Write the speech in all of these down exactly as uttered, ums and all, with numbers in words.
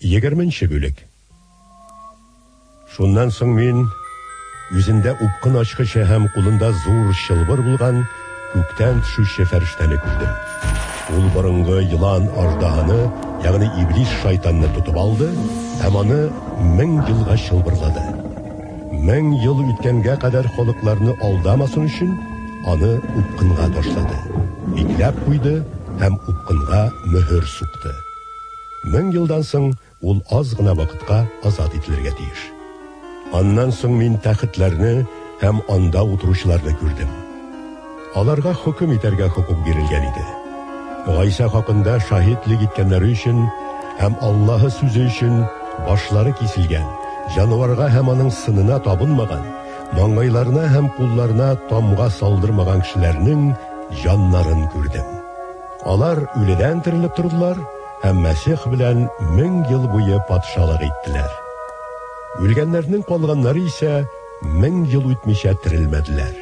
егерменче бүлек. Шуннан соң мин үзендә упкын ачкычы һәм кулында зур чылбыр булган күктән төшүче фәрештәне күрдем. Ул борынгы елан аждаһаны, ягъни иблис шайтанны тотып алды һәм аны мең елга чылбырлады. Мең ел үткәнгә кадәр халыкларны алдамасын өчен аны упкынга ташлады. Бикләп куйды һәм упкынга мөһер сукты. Мең елдан соң ул аз гына вакытка азат ителергә тиеш. Аннан соң мин тәхетләрне һәм анда утыручыларны күрдем. Аларга хөкем итәргә хукук бирелгән иде. Гайса хакында шаһидлек иткәннәре өчен һәм Аллаһы сүзе өчен башлары кисилгән, җанварга һәм аның сынына табынмаган, маңгайларына һәм кулларына тамга салдырмаган кешеләрнең җаннарын күрдем. Алар үледән терелеп тордылар һәм Мәсих белән мең ел буе патшалык иттеләр. Үлгәннәрнең калганнары исә мең ел үтмичә терелмәделәр.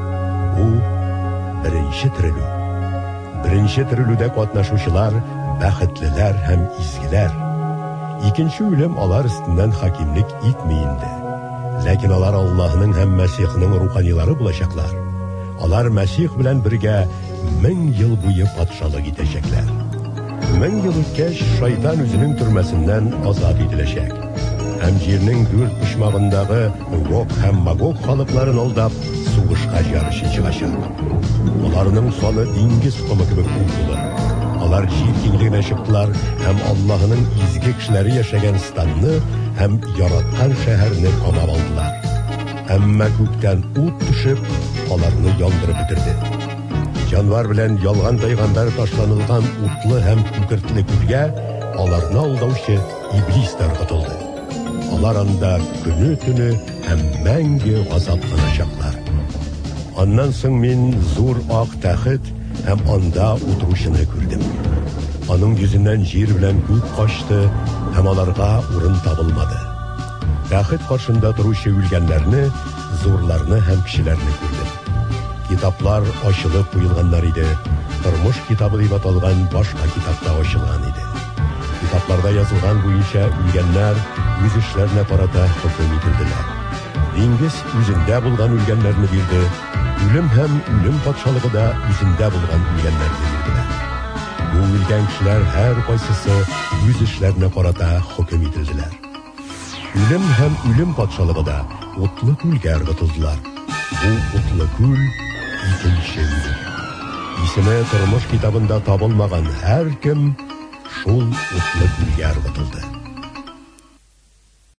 Бу беренче терелү. Беренче терелүдә катнашучылар бәхетлеләр һәм изгеләр. Икенче үлем алар өстеннән хакимлек итми инде. Ләкин алар Аллаһның һәм Мәсихның руханилары булачаклар. Алар Мәсих белән бергә мең ел буе патшалык итәчәкләр. Мең ел үткәч, шайтан үзенең төрмәсеннән азат ителәчәк. Һәм җирнең дүрт почмагындагы Гог һәм Магог халыкларын алдап, сугышка ярышы чыгачак. Аларның саны диңгез комы кебек булды. Алар җир киңлегенә чыктылар һәм Аллаһның изге кешеләре яшәгән станны һәм яраткан шәһәрне камап алдылар. Әмма күктән ут төшеп, аларны яндырып бетерде. Җанвар белән ялган пәйгамбәр ташланылган утлы һәм күкертле күлгә аларны алдаучы иблис таргатылды. Алар анда көне-төне һәм мәңге газапланачаклар. Аннан соң мин зур ак тәхет һәм анда утыручыны күрдем. Аның йөзеннән җир белән күк качты һәм аларга урын табылмады. Тәхет каршында торучы үлгәннәрне, зурларны һәм кешеләрне күрдем. Китаплар ачылып куелганнар иде. Тормыш китабы дип аталган башка китапта ачылган иде. Китапларда язылган буенча үлгәннәр үз эшләренә карата хөкем ителделәр. Диңгез үзендә булган үлгәннәрне бирде. Үлем һәм үлем патшалыгы да үзендә булган үлгәннәрне бирделәр. Бу үлгән кешеләр һәр кайсысы үз эшләренә карата хөкем ителделәр. Үлем һәм үлем патшалыгы да утлы күлгә ыргытылдылар. Бу утлы күл икенче үлем. Исеме тормыш китабында табылмаган һәр кем шул утлы күлгә ыргытылды.